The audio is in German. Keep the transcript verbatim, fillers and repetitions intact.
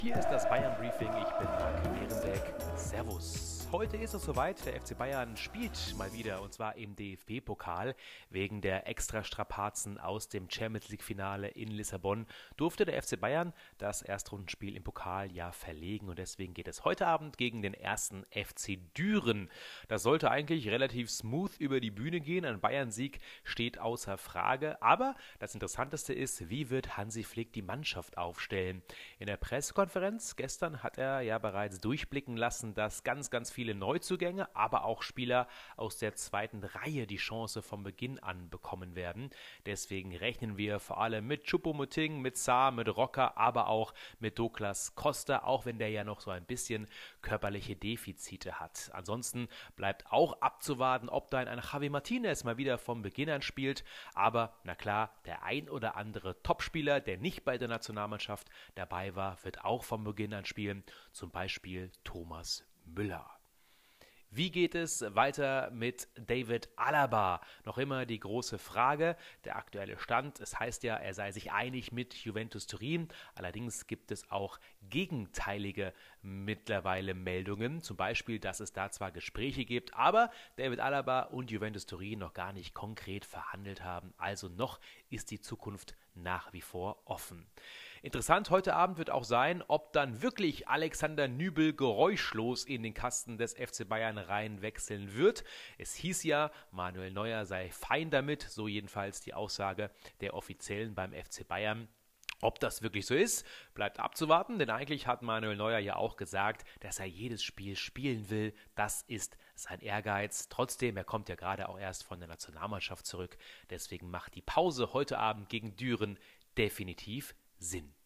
Hier ist das Bayern Briefing. Ich bin Marc Ehrenbeck. Servus. Heute ist es soweit. Der F C Bayern spielt mal wieder und zwar im D F B-Pokal. Wegen der Extrastrapazen aus dem Champions League-Finale in Lissabon durfte der F C Bayern das Erstrundenspiel im Pokal ja verlegen und deswegen geht es heute Abend gegen den ersten F C Düren. Das sollte eigentlich relativ smooth über die Bühne gehen. Ein Bayern-Sieg steht außer Frage. Aber das Interessanteste ist, wie wird Hansi Flick die Mannschaft aufstellen? In der Pressekonferenz gestern hat er ja bereits durchblicken lassen, dass ganz, ganz viele Neuzugänge, aber auch Spieler aus der zweiten Reihe die Chance vom Beginn an bekommen werden. Deswegen rechnen wir vor allem mit Choupo-Moting, mit Sarr, mit Rocker, aber auch mit Douglas Costa, auch wenn der ja noch so ein bisschen körperliche Defizite hat. Ansonsten bleibt auch abzuwarten, ob da ein Javi Martinez mal wieder vom Beginn an spielt. Aber na klar, der ein oder andere Topspieler, der nicht bei der Nationalmannschaft dabei war, wird auch vom Beginn an spielen. Zum Beispiel Thomas Müller. Wie geht es weiter mit David Alaba? Noch immer die große Frage, der aktuelle Stand. Es heißt ja, er sei sich einig mit Juventus Turin. Allerdings gibt es auch gegenteilige mittlerweile Meldungen. Zum Beispiel, dass es da zwar Gespräche gibt, aber David Alaba und Juventus Turin noch gar nicht konkret verhandelt haben. Also noch ist die Zukunft nach wie vor offen. Interessant heute Abend wird auch sein, ob dann wirklich Alexander Nübel geräuschlos in den Kasten des F C Bayern rein wechseln wird. Es hieß ja, Manuel Neuer sei fein damit, so jedenfalls die Aussage der Offiziellen beim F C Bayern. Ob das wirklich so ist, bleibt abzuwarten, denn eigentlich hat Manuel Neuer ja auch gesagt, dass er jedes Spiel spielen will. Das ist sein Ehrgeiz. Trotzdem, er kommt ja gerade auch erst von der Nationalmannschaft zurück. Deswegen macht die Pause heute Abend gegen Düren definitiv Sinn.